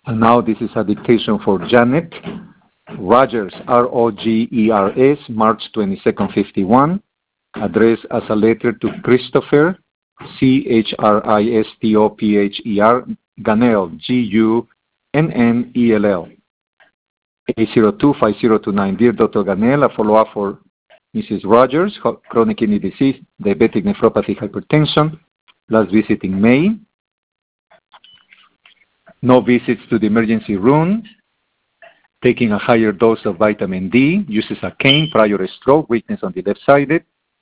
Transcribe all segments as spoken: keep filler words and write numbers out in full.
And now this is a dictation for Janet Rogers, R O G E R S, March twenty-second, fifty-one, addressed as a letter to Christopher, C H R I S T O P H E R, Gunnell, G U N N E L L, eight zero two, five zero two nine. Dear Doctor Gunnell, a follow-up for Missus Rogers, chronic kidney disease, diabetic nephropathy, hypertension, last visit in May. No visits to the emergency room. Taking a higher dose of vitamin D. Uses a cane, prior stroke, weakness on the left side.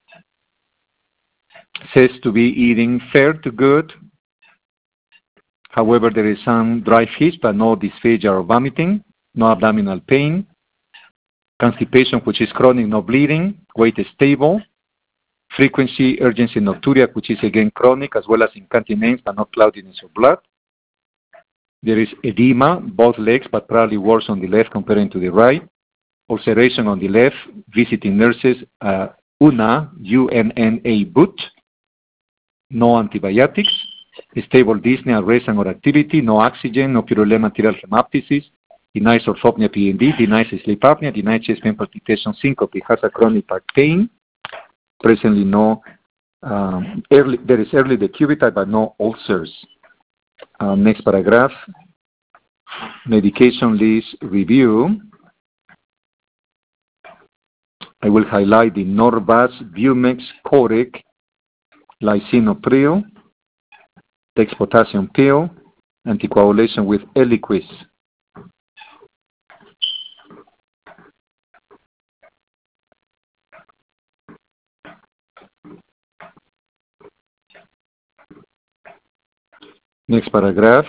Says to be eating fair to good. However, there is some dry fish, but no dysphagia or vomiting. No abdominal pain. Constipation, which is chronic, no bleeding. Weight is stable. Frequency, urgency, nocturia, which is again chronic, as well as incontinence, but not cloudiness of blood. There is edema, both legs, but probably worse on the left comparing to the right. Ulceration on the left. Visiting nurses, uh, UNA, U N N A, boot. No antibiotics. Stable dyspnea, rest and or activity. No oxygen, no purulent arterial hemoptysis. Denies orthopnea P N D. Denies sleep apnea. Denies chest pain palpitation syncope. Has a chronic back pain. Presently no, um, early, there is early decubitide, but no ulcers. Uh, next paragraph, medication list review. I will highlight the Norvasc, Bumex, Corec, lisinopril, Dex potassium pill, anticoagulation with Eliquis. Next paragraph.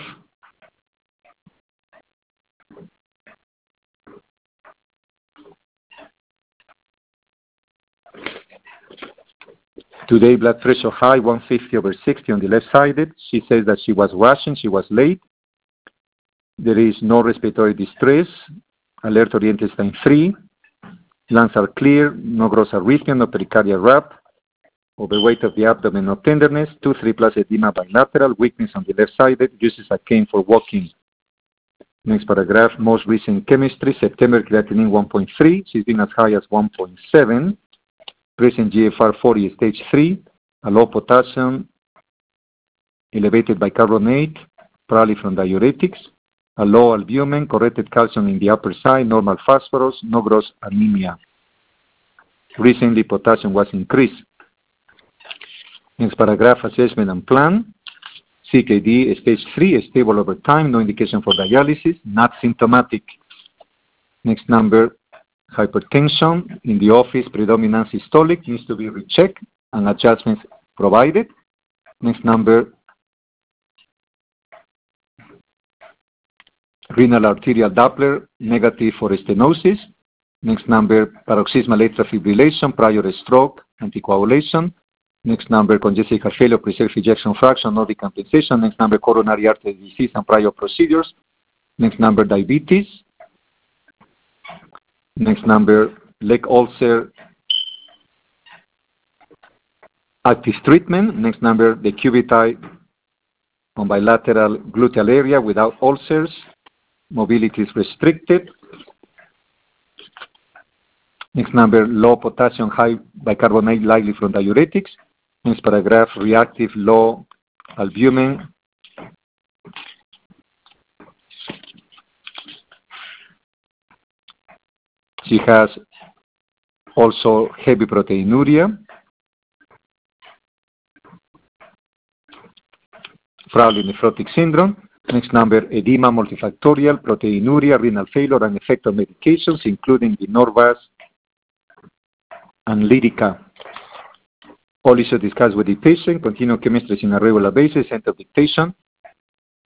Today, blood pressure high, one fifty over sixty on the left side. She says that she was rushing, she was late. There is no respiratory distress. Alert oriented time free. Lungs are clear, no gross arrhythmia, no pericardial rap. Overweight of the abdomen, no tenderness. two three plus edema bilateral. Weakness on the left side. Uses a cane for walking. Next paragraph. Most recent chemistry. September creatinine one point three. She's been as high as one point seven. Present G F R forty stage three. A low potassium. Elevated bicarbonate. Probably from diuretics. A low albumin. Corrected calcium in the upper side. Normal phosphorus. No gross anemia. Recently potassium was increased. Next paragraph, assessment and plan. C K D stage three, stable over time, no indication for dialysis, not symptomatic. Next number, hypertension. In the office, predominant systolic, needs to be rechecked and adjustments provided. Next number, renal arterial Doppler, negative for stenosis. Next number, paroxysmal atrial fibrillation, prior stroke, anticoagulation. Next number, congestive heart failure, preserved ejection fraction, no decompensation. Next number, coronary artery disease and prior procedures. Next number, diabetes. Next number, leg ulcer, active treatment. Next number, decubitide on bilateral gluteal area without ulcers. Mobility is restricted. Next number, low potassium, high bicarbonate, likely from diuretics. Next paragraph, reactive low albumin. She has also heavy proteinuria. Frawley nephrotic syndrome. Next number, edema multifactorial, proteinuria, renal failure, and effect of medications, including the Norvasc and Lyrica. All issues discussed with the patient. Continue chemistry on a regular basis. End of dictation.